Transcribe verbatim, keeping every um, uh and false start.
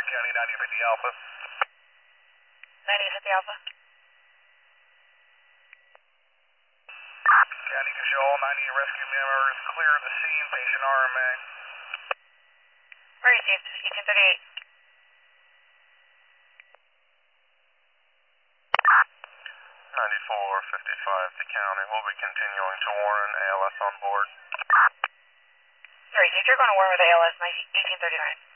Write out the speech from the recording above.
County ninety fifty Alpha. ninety fifty Alpha. County Control, ninety rescue members, clear the scene, patient R M A. Where are you, Chief? eighteen thirty-eight. ninety-four fifty-five to County. We'll be continuing to Warren, A L S on board. Sorry, Chief, you're going to Warren with A L S eighteen thirty-nine.